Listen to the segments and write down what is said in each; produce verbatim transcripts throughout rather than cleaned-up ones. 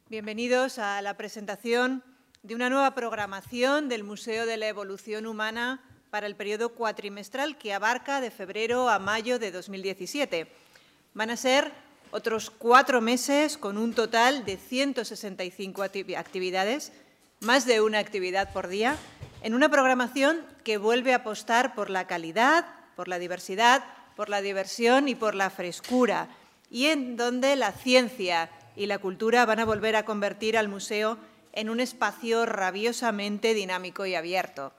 Bienvenidos a la presentación de una nueva programación del Museo de la Evolución Humana para el periodo cuatrimestral que abarca de febrero a mayo de dos mil diecisiete. Van a ser otros cuatro meses con un total de ciento sesenta y cinco actividades, más de una actividad por día, en una programación que vuelve a apostar por la calidad, por la diversidad, por la diversión y por la frescura, y en donde la ciencia y la cultura van a volver a convertir al museo en un espacio rabiosamente dinámico y abierto.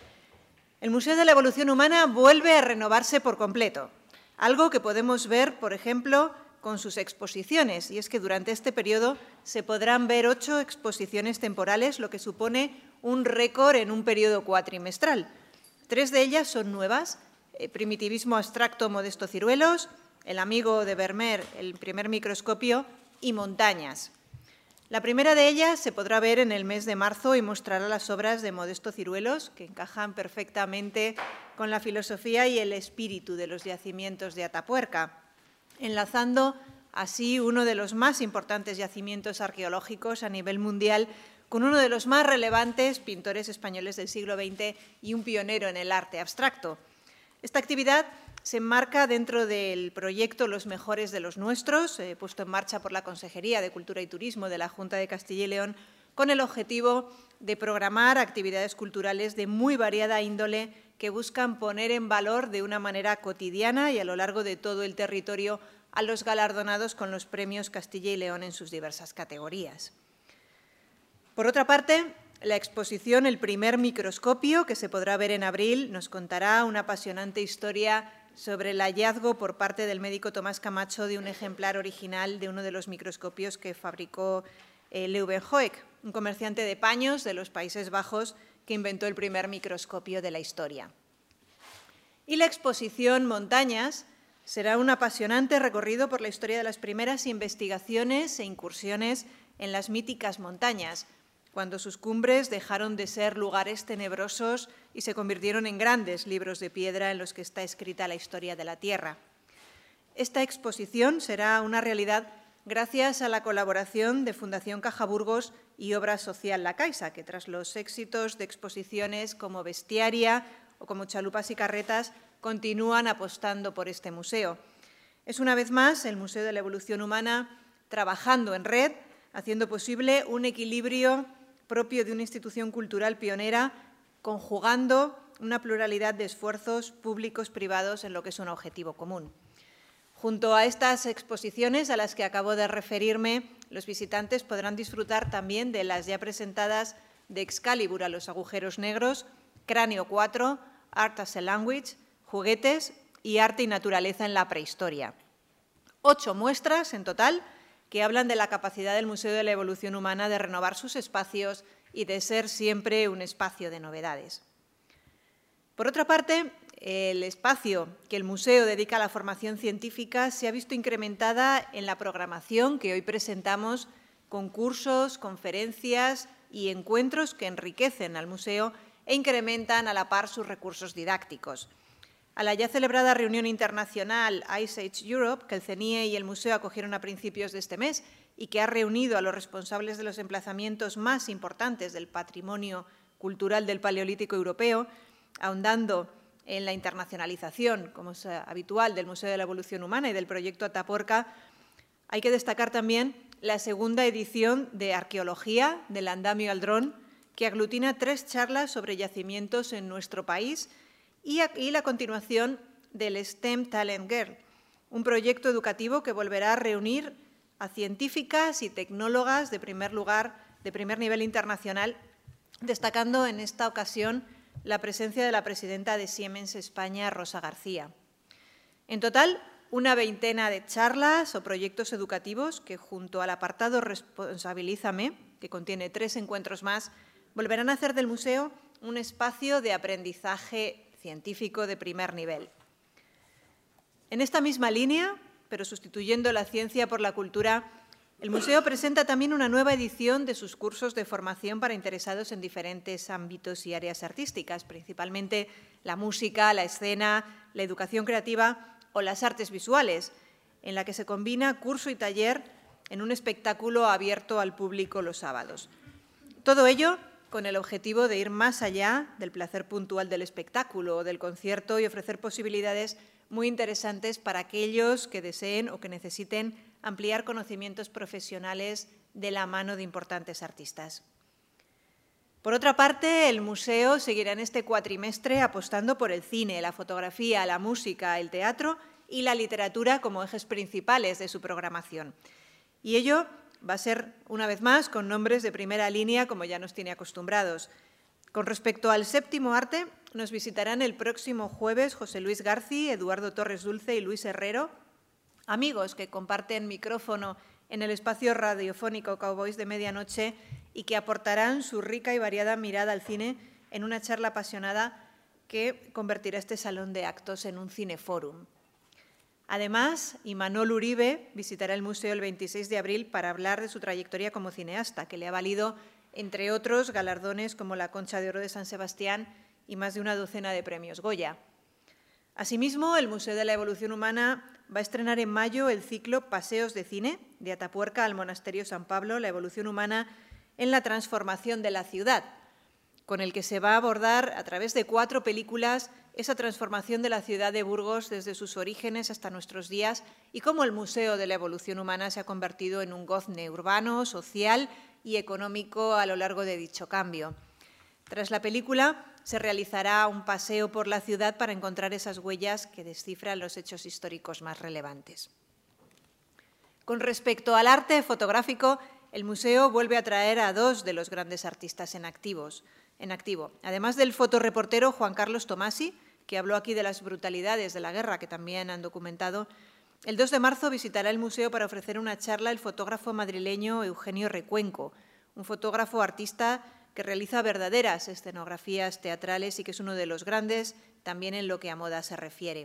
El Museo de la Evolución Humana vuelve a renovarse por completo, algo que podemos ver, por ejemplo, con sus exposiciones, y es que durante este periodo se podrán ver ocho exposiciones temporales, lo que supone un récord en un periodo cuatrimestral. Tres de ellas son nuevas: eh, Primitivismo abstracto Modesto Ciruelos, El amigo de Vermeer, el primer microscopio, y Montañas. La primera de ellas se podrá ver en el mes de marzo y mostrará las obras de Modesto Ciruelos, que encajan perfectamente con la filosofía y el espíritu de los yacimientos de Atapuerca, enlazando así uno de los más importantes yacimientos arqueológicos a nivel mundial con uno de los más relevantes pintores españoles del siglo veinte y un pionero en el arte abstracto. Esta actividad se enmarca dentro del proyecto Los Mejores de los Nuestros, eh, puesto en marcha por la Consejería de Cultura y Turismo de la Junta de Castilla y León, con el objetivo de programar actividades culturales de muy variada índole que buscan poner en valor de una manera cotidiana y a lo largo de todo el territorio a los galardonados con los premios Castilla y León en sus diversas categorías. Por otra parte, la exposición El primer microscopio, que se podrá ver en abril, nos contará una apasionante historia sobre el hallazgo por parte del médico Tomás Camacho de un ejemplar original de uno de los microscopios que fabricó eh, Leeuwenhoek, un comerciante de paños de los Países Bajos que inventó el primer microscopio de la historia. Y la exposición Montañas será un apasionante recorrido por la historia de las primeras investigaciones e incursiones en las míticas montañas, cuando sus cumbres dejaron de ser lugares tenebrosos y se convirtieron en grandes libros de piedra en los que está escrita la historia de la Tierra. Esta exposición será una realidad gracias a la colaboración de Fundación Caja Burgos y Obra Social La Caixa, que tras los éxitos de exposiciones como Bestiaria o como Chalupas y Carretas, continúan apostando por este museo. Es una vez más el Museo de la Evolución Humana trabajando en red, haciendo posible un equilibrio propio de una institución cultural pionera, conjugando una pluralidad de esfuerzos públicos privados en lo que es un objetivo común. Junto a estas exposiciones a las que acabo de referirme, los visitantes podrán disfrutar también de las ya presentadas de Excalibur a los agujeros negros, Cráneo cuatro, Art as a Language, Juguetes y Arte y Naturaleza en la Prehistoria. Ocho muestras en total que hablan de la capacidad del Museo de la Evolución Humana de renovar sus espacios y de ser siempre un espacio de novedades. Por otra parte, el espacio que el museo dedica a la formación científica se ha visto incrementada en la programación que hoy presentamos, con cursos, conferencias y encuentros que enriquecen al museo e incrementan a la par sus recursos didácticos. A la ya celebrada reunión internacional Ice Age Europe, que el CENIE y el museo acogieron a principios de este mes y que ha reunido a los responsables de los emplazamientos más importantes del patrimonio cultural del Paleolítico europeo, ahondando en la internacionalización, como es habitual, del Museo de la Evolución Humana y del proyecto Atapuerca, hay que destacar también la segunda edición de Arqueología del Andamio al Dron, que aglutina tres charlas sobre yacimientos en nuestro país, y aquí la continuación del STEM Talent Girl, un proyecto educativo que volverá a reunir a científicas y tecnólogas de primer lugar, de primer nivel internacional, destacando en esta ocasión la presencia de la presidenta de Siemens España, Rosa García. En total, una veintena de charlas o proyectos educativos que, junto al apartado Responsabilízame, que contiene tres encuentros más, volverán a hacer del museo un espacio de aprendizaje científico de primer nivel. En esta misma línea, pero sustituyendo la ciencia por la cultura, el museo presenta también una nueva edición de sus cursos de formación para interesados en diferentes ámbitos y áreas artísticas, principalmente la música, la escena, la educación creativa o las artes visuales, en la que se combina curso y taller en un espectáculo abierto al público los sábados. Todo ello con el objetivo de ir más allá del placer puntual del espectáculo o del concierto y ofrecer posibilidades muy interesantes para aquellos que deseen o que necesiten ampliar conocimientos profesionales de la mano de importantes artistas. Por otra parte, el museo seguirá en este cuatrimestre apostando por el cine, la fotografía, la música, el teatro y la literatura como ejes principales de su programación. Y ello va a ser, una vez más, con nombres de primera línea, como ya nos tiene acostumbrados. Con respecto al séptimo arte, nos visitarán el próximo jueves José Luis García, Eduardo Torres Dulce y Luis Herrero, amigos que comparten micrófono en el espacio radiofónico Cowboys de Medianoche y que aportarán su rica y variada mirada al cine en una charla apasionada que convertirá este salón de actos en un cineforum. Además, Imanol Uribe visitará el museo el veintiséis de abril para hablar de su trayectoria como cineasta, que le ha valido, entre otros, galardones como la Concha de Oro de San Sebastián y más de una docena de premios Goya. Asimismo, el Museo de la Evolución Humana va a estrenar en mayo el ciclo Paseos de Cine, de Atapuerca al Monasterio San Pablo, la evolución humana en la transformación de la ciudad, con el que se va a abordar a través de cuatro películas esa transformación de la ciudad de Burgos desde sus orígenes hasta nuestros días y cómo el Museo de la Evolución Humana se ha convertido en un gozne urbano, social y económico a lo largo de dicho cambio. Tras la película, se realizará un paseo por la ciudad para encontrar esas huellas que descifran los hechos históricos más relevantes. Con respecto al arte fotográfico, el museo vuelve a traer a dos de los grandes artistas en, activos, en activo. Además del fotoreportero Juan Carlos Tomasi, que habló aquí de las brutalidades de la guerra, que también han documentado, el dos de marzo visitará el museo para ofrecer una charla el fotógrafo madrileño Eugenio Recuenco, un fotógrafo artista que realiza verdaderas escenografías teatrales y que es uno de los grandes también en lo que a moda se refiere.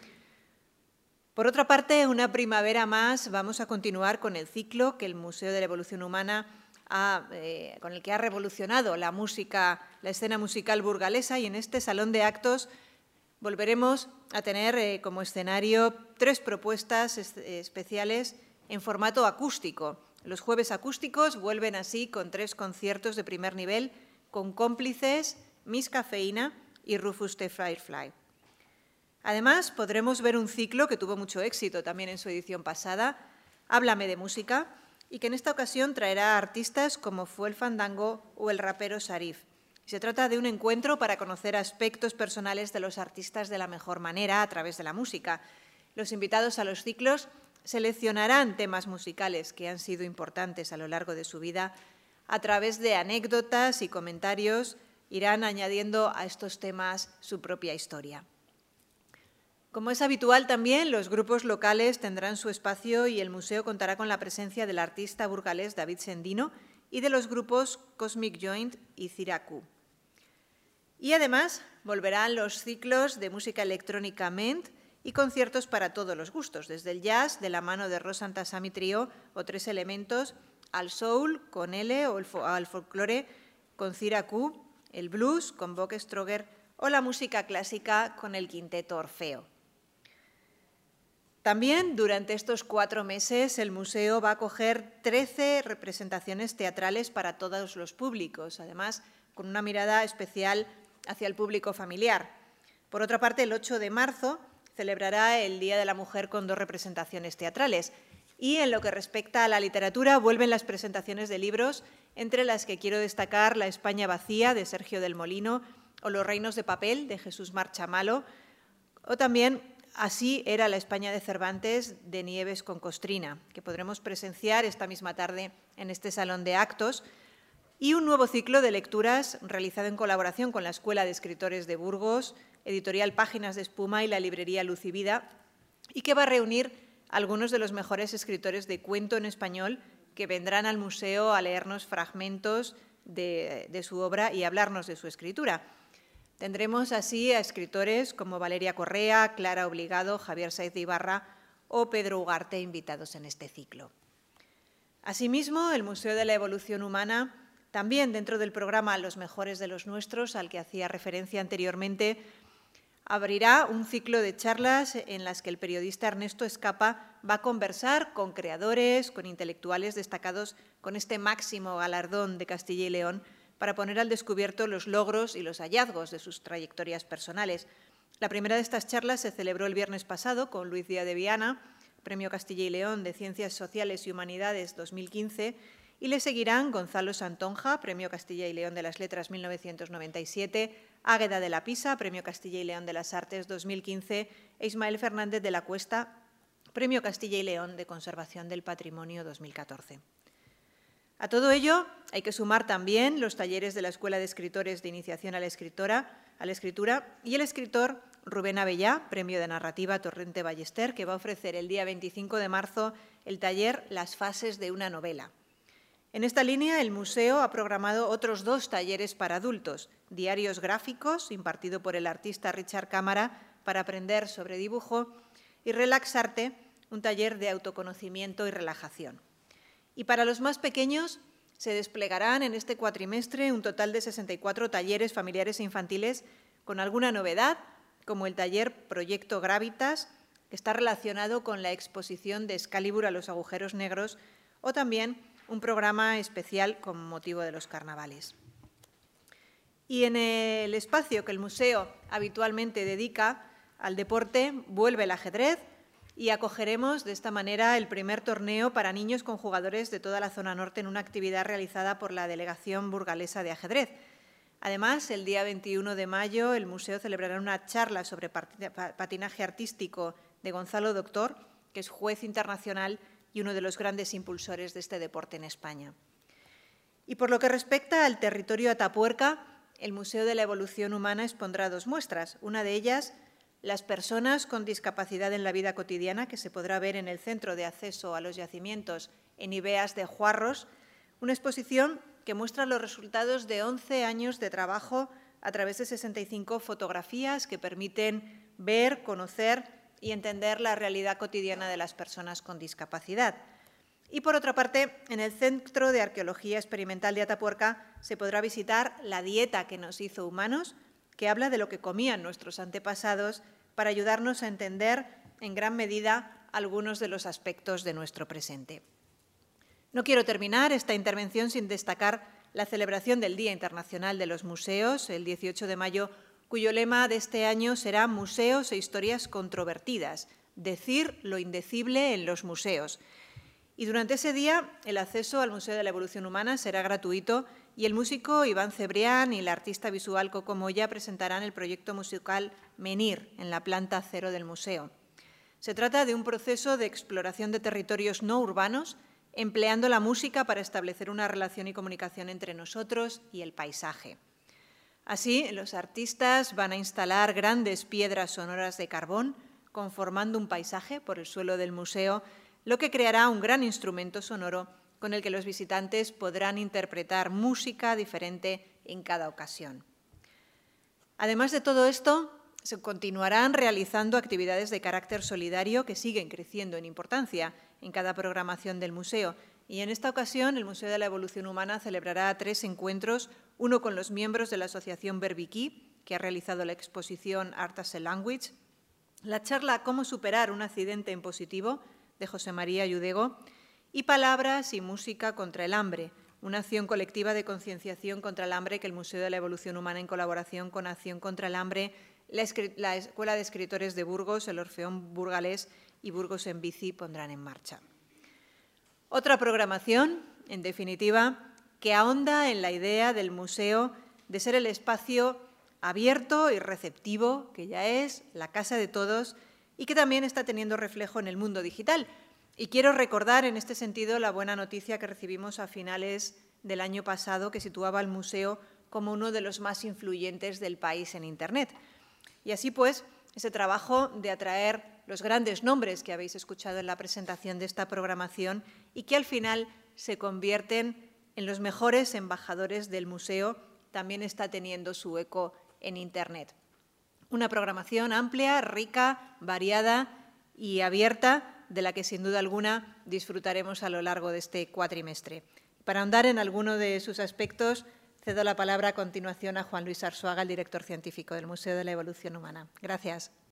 Por otra parte, una primavera más, vamos a continuar con el ciclo que el Museo de la Evolución Humana ha, eh, con el que ha revolucionado la música, la escena musical burgalesa, y en este salón de actos volveremos a tener eh, como escenario tres propuestas es, eh, especiales en formato acústico. Los jueves acústicos vuelven así con tres conciertos de primer nivel con Cómplices, Miss Cafeína y Rufus the Firefly. Además, podremos ver un ciclo que tuvo mucho éxito también en su edición pasada, Háblame de música, y que en esta ocasión traerá a artistas como fue el Fandango o el rapero Sarif. Se trata de un encuentro para conocer aspectos personales de los artistas de la mejor manera a través de la música. Los invitados a los ciclos seleccionarán temas musicales que han sido importantes a lo largo de su vida. A través de anécdotas y comentarios irán añadiendo a estos temas su propia historia. Como es habitual también, los grupos locales tendrán su espacio y el museo contará con la presencia del artista burgalés David Sendino y de los grupos Cosmic Joint y Ciracu. Y además volverán los ciclos de música electrónica Ment y conciertos para todos los gustos, desde el jazz de la mano de Ros Santasami Trío o Tres Elementos, al soul con L o al folclore con Ciracu, el blues con Bock Stroger o la música clásica con el quinteto Orfeo. También durante estos cuatro meses el museo va a acoger trece representaciones teatrales para todos los públicos, además con una mirada especial hacia el público familiar. Por otra parte, el ocho de marzo celebrará el Día de la Mujer con dos representaciones teatrales. Y en lo que respecta a la literatura, vuelven las presentaciones de libros, entre las que quiero destacar La España vacía, de Sergio del Molino, o Los reinos de papel, de Jesús Marchamalo, o también Así era la España de Cervantes, de Nieves con Costrina, que podremos presenciar esta misma tarde en este salón de actos, y un nuevo ciclo de lecturas realizado en colaboración con la Escuela de Escritores de Burgos, Editorial Páginas de Espuma y la Librería Luz y Vida, y que va a reunir a algunos de los mejores escritores de cuento en español que vendrán al museo a leernos fragmentos de, de su obra y hablarnos de su escritura. Tendremos así a escritores como Valeria Correa, Clara Obligado, Javier Sáez de Ibarra o Pedro Ugarte invitados en este ciclo. Asimismo, el Museo de la Evolución Humana, también dentro del programa Los mejores de los nuestros, al que hacía referencia anteriormente, abrirá un ciclo de charlas en las que el periodista Ernesto Escapa va a conversar con creadores, con intelectuales destacados con este máximo galardón de Castilla y León para poner al descubierto los logros y los hallazgos de sus trayectorias personales. La primera de estas charlas se celebró el viernes pasado con Luis Díaz de Viana, Premio Castilla y León de Ciencias Sociales y Humanidades dos mil quince, y le seguirán Gonzalo Santonja, Premio Castilla y León de las Letras mil novecientos noventa y siete, Águeda de la Pisa, Premio Castilla y León de las Artes dos mil quince, e Ismael Fernández de la Cuesta, Premio Castilla y León de Conservación del Patrimonio dos mil catorce. A todo ello hay que sumar también los talleres de la Escuela de Escritores de Iniciación a la, escritora, a la Escritura y el escritor Rubén Avellá, Premio de Narrativa Torrente Ballester, que va a ofrecer el día veinticinco de marzo el taller Las fases de una novela. En esta línea, el museo ha programado otros dos talleres para adultos, Diarios gráficos, impartido por el artista Richard Cámara para aprender sobre dibujo, y Relaxarte, un taller de autoconocimiento y relajación. Y para los más pequeños, se desplegarán en este cuatrimestre un total de sesenta y cuatro talleres familiares e infantiles con alguna novedad, como el taller Proyecto Gravitas, que está relacionado con la exposición de Excalibur a los agujeros negros, o también un programa especial con motivo de los carnavales. Y en el espacio que el museo habitualmente dedica al deporte, vuelve el ajedrez y acogeremos de esta manera el primer torneo para niños con jugadores de toda la zona norte en una actividad realizada por la Delegación Burgalesa de Ajedrez. Además, el día veintiuno de mayo, el museo celebrará una charla sobre patinaje artístico de Gonzalo Doctor, que es juez internacional y uno de los grandes impulsores de este deporte en España. Y por lo que respecta al territorio Atapuerca, el Museo de la Evolución Humana expondrá dos muestras. Una de ellas, las personas con discapacidad en la vida cotidiana, que se podrá ver en el Centro de Acceso a los Yacimientos en Ibeas de Juarros, una exposición que muestra los resultados de once años de trabajo a través de sesenta y cinco fotografías que permiten ver, conocer y entender la realidad cotidiana de las personas con discapacidad. Y, por otra parte, en el Centro de Arqueología Experimental de Atapuerca se podrá visitar La dieta que nos hizo humanos, que habla de lo que comían nuestros antepasados para ayudarnos a entender, en gran medida, algunos de los aspectos de nuestro presente. No quiero terminar esta intervención sin destacar la celebración del Día Internacional de los Museos, el dieciocho de mayo, cuyo lema de este año será Museos e historias controvertidas, decir lo indecible en los museos. Y durante ese día el acceso al Museo de la Evolución Humana será gratuito y el músico Iván Cebrián y la artista visual Coco Moya presentarán el proyecto musical Menir en la planta cero del museo. Se trata de un proceso de exploración de territorios no urbanos, empleando la música para establecer una relación y comunicación entre nosotros y el paisaje. Así, los artistas van a instalar grandes piedras sonoras de carbón, conformando un paisaje por el suelo del museo, lo que creará un gran instrumento sonoro con el que los visitantes podrán interpretar música diferente en cada ocasión. Además de todo esto, se continuarán realizando actividades de carácter solidario que siguen creciendo en importancia en cada programación del museo. Y en esta ocasión, el Museo de la Evolución Humana celebrará tres encuentros, uno con los miembros de la Asociación Berbiquí, que ha realizado la exposición Art as a Language, la charla Cómo superar un accidente en positivo, de José María Yudego, y Palabras y música contra el hambre, una acción colectiva de concienciación contra el hambre que el Museo de la Evolución Humana, en colaboración con Acción contra el Hambre, la Escuela de Escritores de Burgos, el Orfeón Burgalés y Burgos en Bici pondrán en marcha. Otra programación, en definitiva, que ahonda en la idea del museo de ser el espacio abierto y receptivo, que ya es la casa de todos y que también está teniendo reflejo en el mundo digital. Y quiero recordar en este sentido la buena noticia que recibimos a finales del año pasado, que situaba al museo como uno de los más influyentes del país en Internet. Y así pues, ese trabajo de atraer los grandes nombres que habéis escuchado en la presentación de esta programación y que al final se convierten en los mejores embajadores del museo, también está teniendo su eco en Internet. Una programación amplia, rica, variada y abierta, de la que sin duda alguna disfrutaremos a lo largo de este cuatrimestre. Para ahondar en alguno de sus aspectos, Cedo la palabra a continuación a Juan Luis Arzuaga, el director científico del Museo de la Evolución Humana. Gracias.